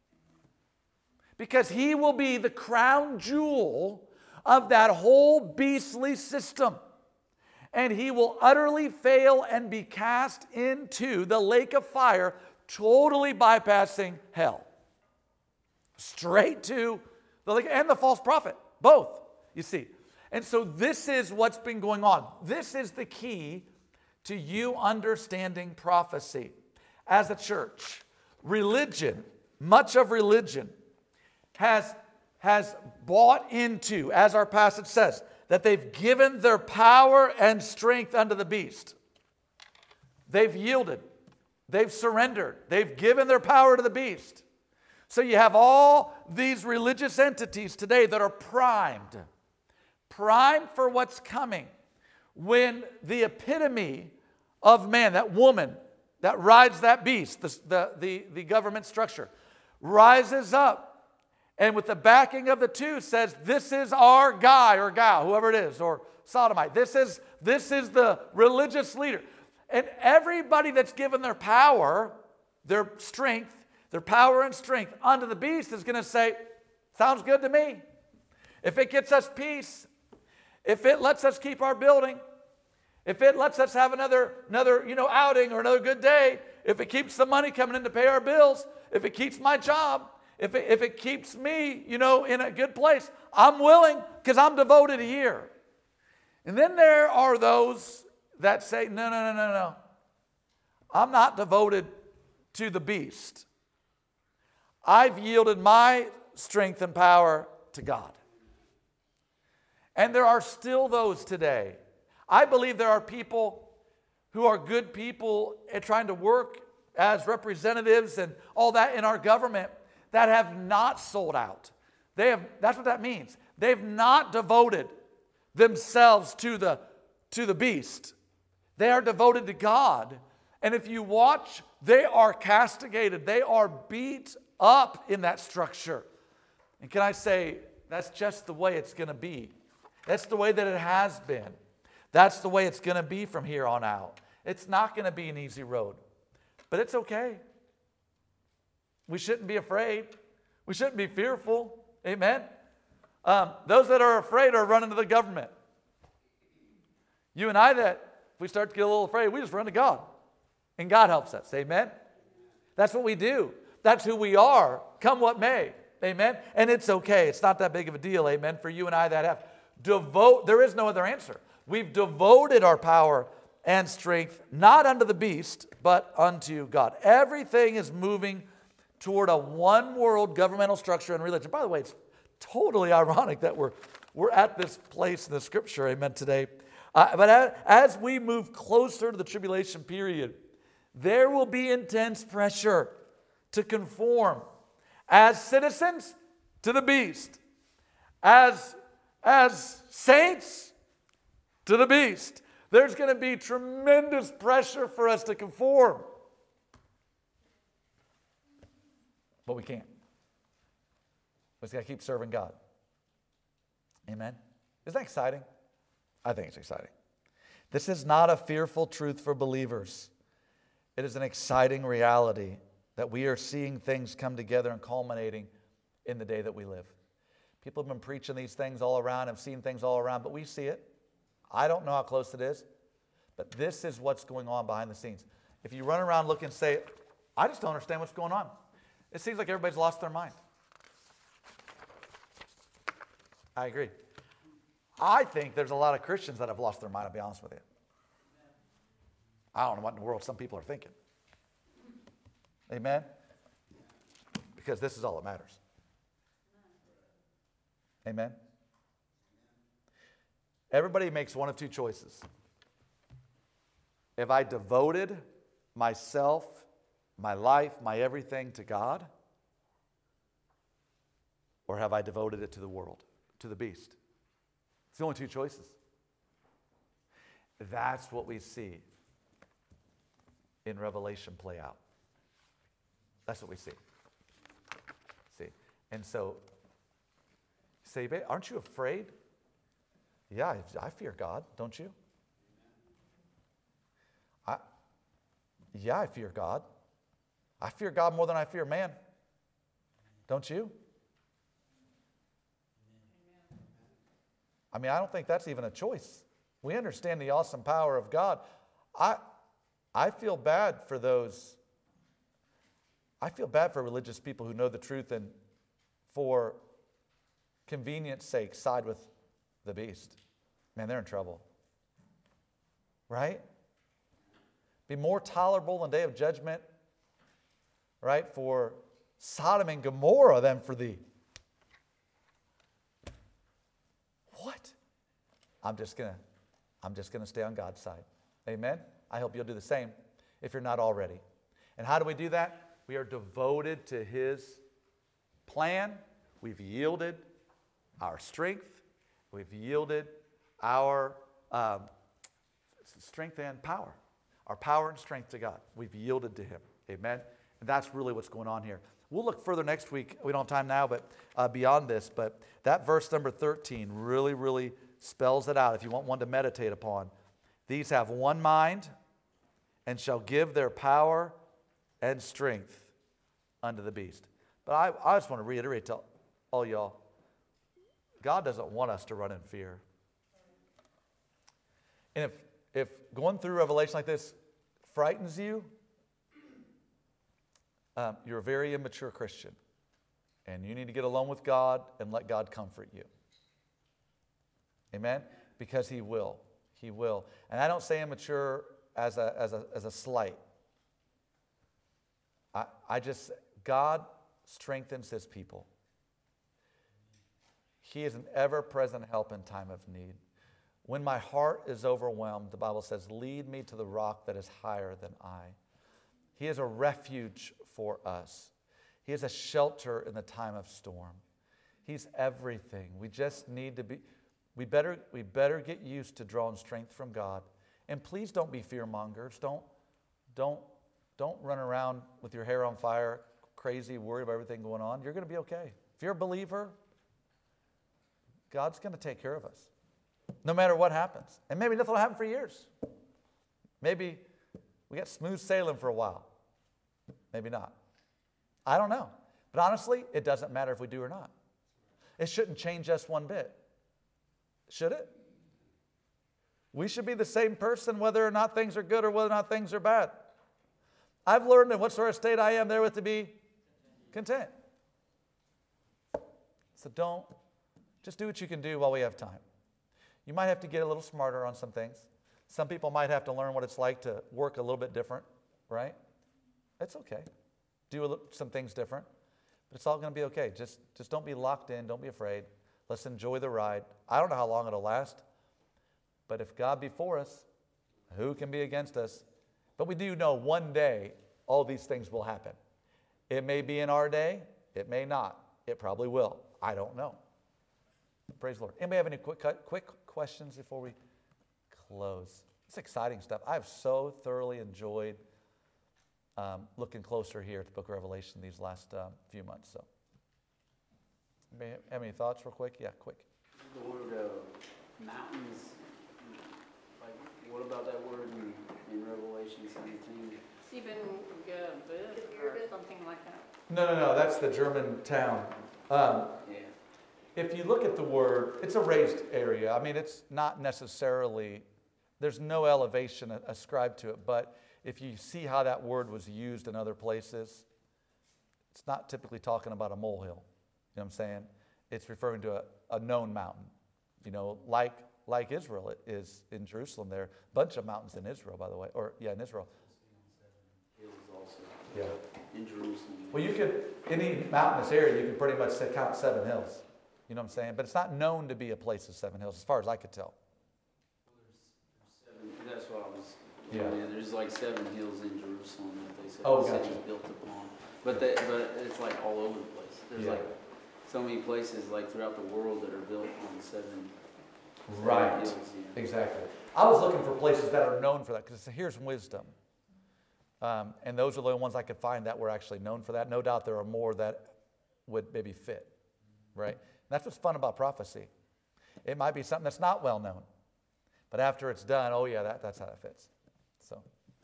Because he will be the crown jewel of that whole beastly system. And he will utterly fail and be cast into the lake of fire, totally bypassing hell. Straight to the lake, and the false prophet, both, you see. And so this is what's been going on. This is the key to you understanding prophecy. As a church, religion, much of religion, has bought into, as our passage says, that they've given their power and strength unto the beast. They've yielded. They've surrendered. They've given their power to the beast. So you have all these religious entities today that are primed for what's coming. When the epitome of man, that woman that rides that beast, the government structure, rises up, and with the backing of the 2 says, this is our guy or gal, whoever it is, or sodomite. This is the religious leader. And everybody that's given their power, their strength, their power and strength unto the beast is going to say, sounds good to me. If it gets us peace, if it lets us keep our building, if it lets us have another outing or another good day, if it keeps the money coming in to pay our bills, if it keeps my job, if it keeps me, in a good place, I'm willing because I'm devoted here. And then there are those that say, no. I'm not devoted to the beast. I've yielded my strength and power to God. And there are still those today. I believe there are people who are good people and trying to work as representatives and all that in our government that have not sold out. That's what that means. They've not devoted themselves to the beast. They are devoted to God. And if you watch, they are castigated. They are beat up in that structure. And can I say, that's just the way it's going to be. That's the way that it has been. That's the way it's going to be from here on out. It's not going to be an easy road. But it's okay. We shouldn't be afraid. We shouldn't be fearful. Amen? Those that are afraid are running to the government. You and I, that if we start to get a little afraid, we just run to God. And God helps us. Amen? That's what we do. That's who we are, come what may. Amen? And it's okay. It's not that big of a deal, amen, for you and I that have there is no other answer. We've devoted our power and strength not unto the beast, but unto God. Everything is moving toward a one-world governmental structure and religion. By the way, it's totally ironic that we're at this place in the Scripture, amen, today. But as we move closer to the tribulation period, there will be intense pressure to conform as citizens to the beast, as saints to the beast. There's going to be tremendous pressure for us to conform. But we can't. We just got to keep serving God. Amen? Isn't that exciting? I think it's exciting. This is not a fearful truth for believers. It is an exciting reality that we are seeing things come together and culminating in the day that we live. People have been preaching these things all around, have seen things all around, but we see it. I don't know how close it is, but this is what's going on behind the scenes. If you run around looking and say, I just don't understand what's going on. It seems like everybody's lost their mind. I agree. I think there's a lot of Christians that have lost their mind, I'll be honest with you. I don't know what in the world some people are thinking. Amen? Because this is all that matters. Amen? Everybody makes one of two choices. Have I devoted myself, my life, my everything to God? Or have I devoted it to the world, to the beast? It's the only two choices. That's what we see in Revelation play out. That's what we see. See? And so, say, aren't you afraid? Yeah, I fear God, don't you? I fear God. I fear God more than I fear man. Don't you? I mean, I don't think that's even a choice. We understand the awesome power of God. I feel bad for those. I feel bad for religious people who know the truth and for convenience sake side with the beast. Man, they're in trouble. Right? Be more tolerable in the day of judgment, right, for Sodom and Gomorrah than for thee. What? I'm just gonna stay on God's side. Amen? I hope you'll do the same if you're not already. And how do we do that? We are devoted to His plan. We've yielded our strength. We've yielded our strength and power. Our power and strength to God. We've yielded to Him. Amen? And that's really what's going on here. We'll look further next week. We don't have time now, but beyond this. But that verse number 13 really, really spells it out if you want one to meditate upon. These have one mind and shall give their power and strength unto the beast. But I just want to reiterate to all y'all, God doesn't want us to run in fear. And if going through Revelation like this frightens you, you're a very immature Christian. And you need to get alone with God and let God comfort you. Amen? Because He will. He will. And I don't say immature as a slight. God strengthens His people. He is an ever-present help in time of need. When my heart is overwhelmed, the Bible says, lead me to the rock that is higher than I. He is a refuge for us. He is a shelter in the time of storm. He's everything. We just need to be, we better get used to drawing strength from God. And please don't be fear mongers. Don't run around with your hair on fire, crazy, worried about everything going on. You're going to be okay. If you're a believer, God's going to take care of us. No matter what happens. And maybe nothing will happen for years. Maybe we got smooth sailing for a while. Maybe not. I don't know. But honestly, it doesn't matter if we do or not. It shouldn't change us one bit. Should it? We should be the same person whether or not things are good or whether or not things are bad. I've learned in what sort of state I am therewith to be content. So just do what you can do while we have time. You might have to get a little smarter on some things. Some people might have to learn what it's like to work a little bit different, right? That's okay. Do some things different, but it's all going to be okay. Just don't be locked in. Don't be afraid. Let's enjoy the ride. I don't know how long it'll last, but if God be for us, who can be against us? But we do know one day all these things will happen. It may be in our day. It may not. It probably will. I don't know. Praise the Lord. Anybody have any quick questions before we close? It's exciting stuff. I've so thoroughly enjoyed looking closer here at the book of Revelation these last few months. So, anybody have any thoughts real quick? Yeah, quick. The word mountains, like what about that word in Revelation 17? Siebengebirge or something like that. No. That's the German town. Yeah. If you look at the word, it's a raised area. I mean, it's not necessarily, there's no elevation ascribed to it, but if you see how that word was used in other places, it's not typically talking about a molehill. You know what I'm saying? It's referring to a known mountain. You know, like Israel is in Jerusalem there. A bunch of mountains in Israel, by the way. In Israel. Hills also. Yeah. In Jerusalem. Well, any mountainous area, you can pretty much count 7 hills. You know what I'm saying? But it's not known to be a place of 7 hills, as far as I could tell. There's 7, that's what I was. Yeah. There's like 7 hills in Jerusalem that they said Oh, the gotcha. city's built upon. But it's like all over the place. There's like so many places like throughout the world that are built on 7 Right. hills. Yeah. Exactly. I was looking for places that are known for that, because here's wisdom. And those are the only ones I could find that were actually known for that. No doubt there are more that would maybe fit, right? And that's what's fun about prophecy. It might be something that's not well known, but after it's done, oh yeah, that's how that fits. So.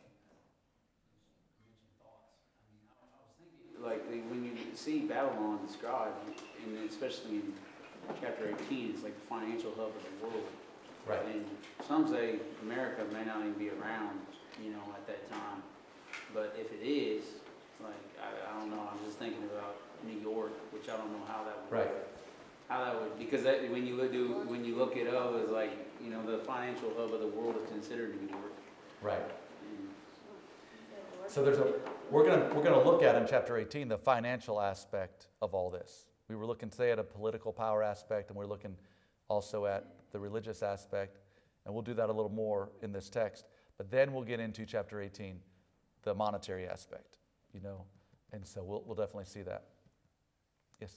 Like when you see Babylon described, and especially in chapter 18, it's like the financial hub of the world. Right. And some say America may not even be around, at that time. But if it is, like I don't know. I'm just thinking about New York, which I don't know how that would. Right. How that would, because when you look it up, it's like the financial hub of the world is considered New York. Right. And So we're gonna look at in chapter 18 the financial aspect of all this. We were looking today at a political power aspect, and we're looking also at the religious aspect, and we'll do that a little more in this text. But then we'll get into chapter 18, the monetary aspect, and so we'll definitely see that. Yes?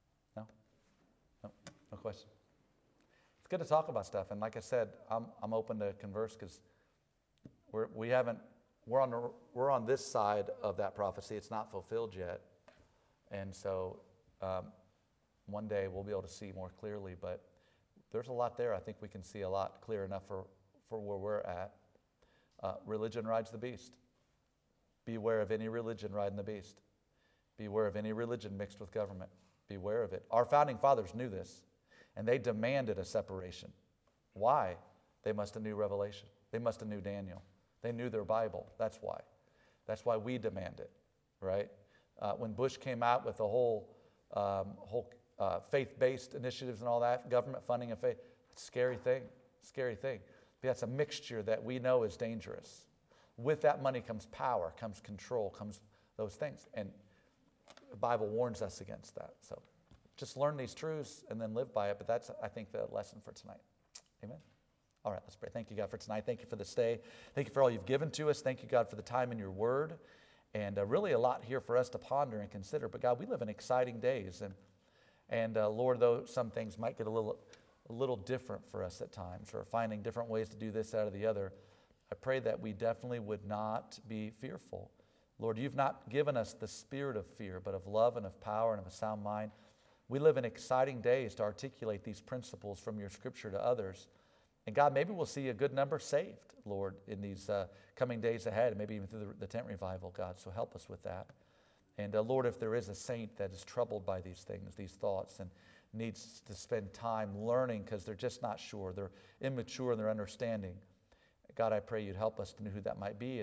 No question. It's good to talk about stuff, and like I said, I'm open to converse, because we're on this side of that prophecy. It's not fulfilled yet, and so one day we'll be able to see more clearly. But there's a lot there. I think we can see a lot clear enough for where we're at. Religion rides the beast. Beware of any religion riding the beast. Beware of any religion mixed with government. Beware of it. Our founding fathers knew this, and they demanded a separation. Why? They must have knew Revelation. They must have knew Daniel. They knew their Bible. That's why. That's why we demand it, right? When Bush came out with the whole faith-based initiatives and all that, government funding of faith, it's a scary thing. But that's a mixture that we know is dangerous. With that money comes power, comes control, comes those things. And the Bible warns us against that. So just learn these truths and then live by it. But that's, I think, the lesson for tonight. Amen. All right, let's pray. Thank you, God, for tonight. Thank you for this day. Thank you for all you've given to us. Thank you, God, for the time in your word. And really a lot here for us to ponder and consider. But, God, we live in exciting days. And Lord, though some things might get a little different for us at times, or finding different ways to do this out of the other, I pray that we definitely would not be fearful. Lord, you've not given us the spirit of fear, but of love and of power and of a sound mind. We live in exciting days to articulate these principles from your scripture to others. And God, maybe we'll see a good number saved, Lord, in these coming days ahead, maybe even through the tent revival, God. So help us with that. And Lord, if there is a saint that is troubled by these things, these thoughts, and needs to spend time learning because they're just not sure, they're immature in their understanding, God, I pray you'd help us to know who that might be. And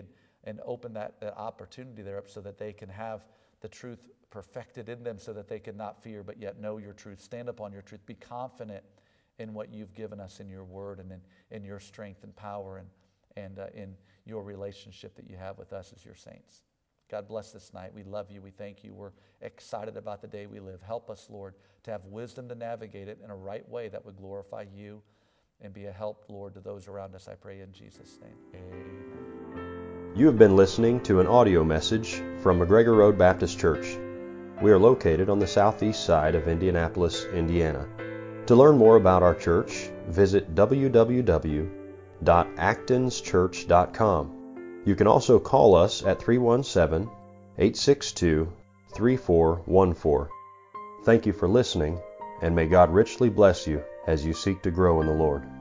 and open that opportunity there up so that they can have the truth perfected in them so that they can not fear but yet know your truth. Stand upon your truth. Be confident in what you've given us in your word and in your strength and power and in your relationship that you have with us as your saints. God bless this night. We love you. We thank you. We're excited about the day we live. Help us, Lord, to have wisdom to navigate it in a right way that would glorify you and be a help, Lord, to those around us. I pray in Jesus' name. Amen. You have been listening to an audio message from McGregor Road Baptist Church. We are located on the southeast side of Indianapolis, Indiana. To learn more about our church, visit www.actonschurch.com. You can also call us at 317-862-3414. Thank you for listening, and may God richly bless you as you seek to grow in the Lord.